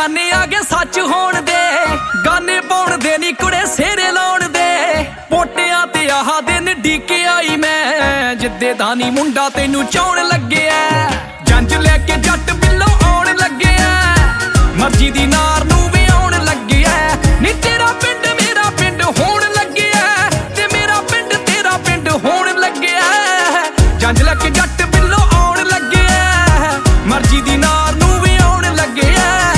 ਬਗਾਨੇ ਆ ਗਏ ਸੱਚ ਹੋਣ ਦੇ, ਗਾਨੇ ਪਾਉਣ ਦੇ ਨੀ ਕੁੜੇ ਸੇਰੇ ਲਾਉਣ ਦੇ। ਪੋਟਿਆਂ ਤੇ ਆਹ ਦਿਨ ਡੀਕੇ ਆਈ ਮੈਂ, ਜਿੱਦੇ ਦਾ ਨੀ ਮੁੰਡਾ ਤੈਨੂੰ ਚਾਉਣ ਲੱਗਿਆ। ਜੰਜ ਲੈ ਕੇ ਜੱਟ ਬਿੱਲੋ ਆਉਣ ਲੱਗਿਆ, ਮਰਜ਼ੀ ਦੀ ਨਾਰ ਨੂੰ ਵੀ ਆਉਣ ਲੱਗਿਆ। ਨੀ ਤੇਰਾ ਪਿੰਡ ਮੇਰਾ ਪਿੰਡ ਹੋਣ ਲੱਗਿਆ, ਤੇ ਮੇਰਾ ਪਿੰਡ ਤੇਰਾ ਪਿੰਡ ਹੋਣ ਲੱਗਿਆ। ਜੰਜ ਲੈ ਕੇ ਜੱਟ ਬਿੱਲੋ ਆਉਣ ਲੱਗਿਆ, ਮਰਜ਼ੀ ਦੀ ਨਾਰ ਨੂੰ ਵੀ ਆਉਣ ਲੱਗਿਆ।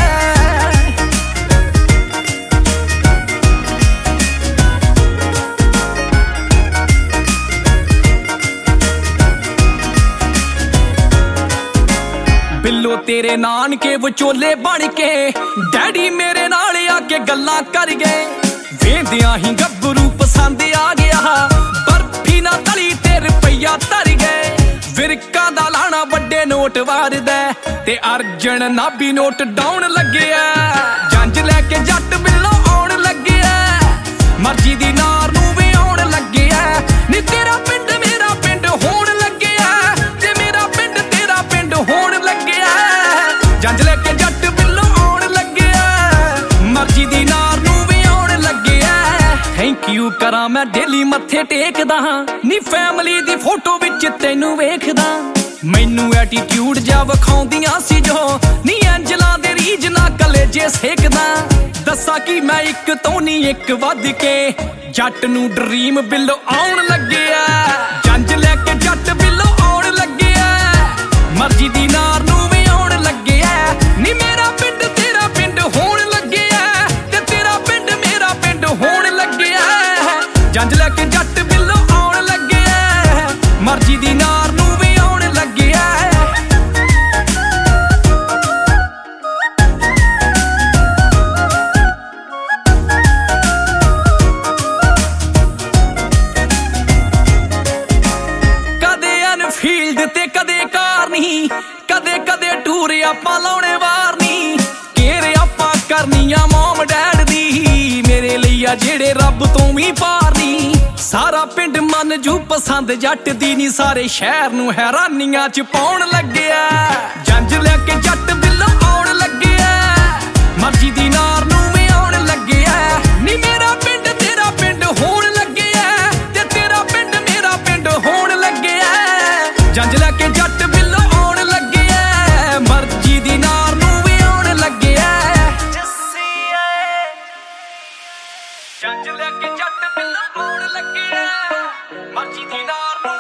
ਬਿੱਲੋ ਤੇਰੇ ਨਾਨਕੇ ਵਿਚੋਲੇ ਬਣ ਕੇ, ਡੈਡੀ ਮੇਰੇ ਨਾਲ ਆ ਕੇ ਗੱਲਾਂ ਕਰ ਗਏ। ਵੇਂਦਿਆਂ ਹੀ ਗੱਭਰੂ ਪਸੰਦ ਆ ਗਿਆ, ਬਰਫੀ ਨਾ ਤਲੀ ਤੇ ਰੁਪਈਆ ਧਰ ਗਏ। ਵਿਰਕਾਂ ਦਾ ਲਾਣਾ ਵੱਡੇ ਨੋਟ ਵਾਰਦਾ, ਤੇ ਅਰਜਨ ਨਾਭੀ ਨੋਟ ਡਾਉਣ ਲੱਗਿਆ। ਜੰਜ ਲੈ ਕੇ ਜੱਟ ਬਿੱਲੋ ਆਉਣ ਲੱਗਿਆ, ਮਰਜ਼ੀ ਦੀ ਨਾਰ ਨੂੰ ਵੀ ਆਉਣ ਲੱਗਿਆ। ਨੀ ਤੇਰਾ ਪਿੰਡ ਮੇਰਾ ਪਿੰਡ ਹੋਣ ਲੱਗਿਆ, ਤੇ ਮੇਰਾ ਪਿੰਡ ਤੇਰਾ ਪਿੰਡ ਹੋਣ ਲੱਗਿਆ। ਜੰਜ ਲੈ ਕੇ ਜੱਟ ਬਿੱਲੋ ਆਉਣ ਲੱਗਿਆ, ਮਰਜ਼ੀ ਦੀ ਨਾਰ ਨੂੰ ਵੀ ਆਉਣ ਲੱਗਿਆ। ਥੈਂਕ ਯੂ ਕਰਾਂ ਮੈਂ ਡੇਲੀ ਮੱਥੇ ਟੇਕਦਾ ਹਾਂ, ਨੀ ਫੈਮਲੀ ਦੀ ਫੋਟੋ ਵਿੱਚ ਤੈਨੂੰ ਵੇਖਦਾ। ਮੈਨੂੰ ਐਟੀਟਿਊਡ ਜਾ ਵਿਖਾਉਂਦੀਆਂ ਸੀ ਜੋ, ਨੀ ਐਂਜਲਾਂ ਦੇ ਰੀਝ ਨਾ ਕਲੇਜੇ ਸੇਕਦਾ। ਦੱਸਾਂ ਕਿ ਮੈਂ ਇੱਕ ਤੋਂ ਨੀ ਇੱਕ ਵੱਧ ਕੇ, ਜੱਟ ਨੂੰ ਡਰੀਮ ਬਿੱਲੋ ਆਉਣ ਲੱਗਿਆ। ਜੰਜ ਲੈ ਕੇ ਜੱਟ ਬਿੱਲੋ ਆਉਣ ਲੱਗਿਆ, ਮਰਜ਼ੀ ਦੀ ਨਾਰ ਨੂੰ ਵੀ ਆਉਣ ਲੱਗਿਆ। ਨੀ ਮੇਰਾ ਪਿੰਡ ਤੇਰਾ ਪਿੰਡ ਹੋਣ ਲੱਗਿਆ, ਤੇ ਤੇਰਾ ਪਿੰਡ ਮੇਰਾ ਪਿੰਡ ਹੋਣ ਲੱਗਿਆ। ਜੰਜ ਲੈ ਕੇ ਜੱਟ ਬਿੱਲੋ ਆਉਣ ਲੱਗਿਆ, ਮਰਜ਼ੀ ਦੀ ਨਾਰ ਨੂੰ ਵੀ ਆਉਣ ਲੱਗਿਆ। ਕਦੇ ਅਨਫੀਲਡ ਤੇ ਕਦੇ ਕਾਰ ਨਹੀਂ, ਕਦੇ ਕਦੇ ਟੂਰ ਆਪਾਂ ਲਾਉਣੇ ਵਾਰ ਨਹੀਂ। ਕੇਰ ਆਪਾਂ ਕਰਨੀਆਂ ਮੋਮ ਡੈਡ ਦੀ, ਮੇਰੇ ਲਈ ਆ ਜਿਹੜੇ ਰੱਬ ਤੋਂ ਵੀ ਪਾਰ ਨਹੀਂ। ਸਾਰਾ ਪਿੰਡ ਮਨ ਜੂ ਪਸੰਦ ਜੱਟ ਦੀ ਨੀ, ਸਾਰੇ ਸ਼ਹਿਰ ਨੂੰ ਹੈਰਾਨੀਆਂ ਚ ਪਾਉਣ ਲੱਗਿਆ। ਜੰਜ ਲੈ ਕੇ ਜੱਟ ਬਿੱਲੋ ਆਉਣ ਲੱਗਿਆ, ਮਰਜ਼ੀ ਦੀ ਨਾਰ ਨੂੰ ਵੀ ਆਉਣ ਲੱਗਿਆ। ਨੀ ਮੇਰਾ ਪਿੰਡ ਤੇਰਾ ਪਿੰਡ ਹੋਣ ਲੱਗਿਆ, ਤੇ ਤੇਰਾ ਪਿੰਡ ਮੇਰਾ ਪਿੰਡ ਹੋਣ ਲੱਗਿਆ। ਜੰਜ ਲੈ ਕੇ ਜੱਟ ਬਿੱਲੋ ਆਉਣ ਲੱਗਿਆ, ਮਰਜ਼ੀ ਦੀ ਨਾਰ ਨੂੰ ਵੀ ਆਉਣ ਲੱਗਿਆ। ਜੰਜ ਲੈ ਕੇ ਜੱਟ ਬਿੱਲੋ ਆਉਣ ਲੱਗਿਆ, ਮਰਜ਼ੀ ਦੀ ਨਾਰ ਨੂੰ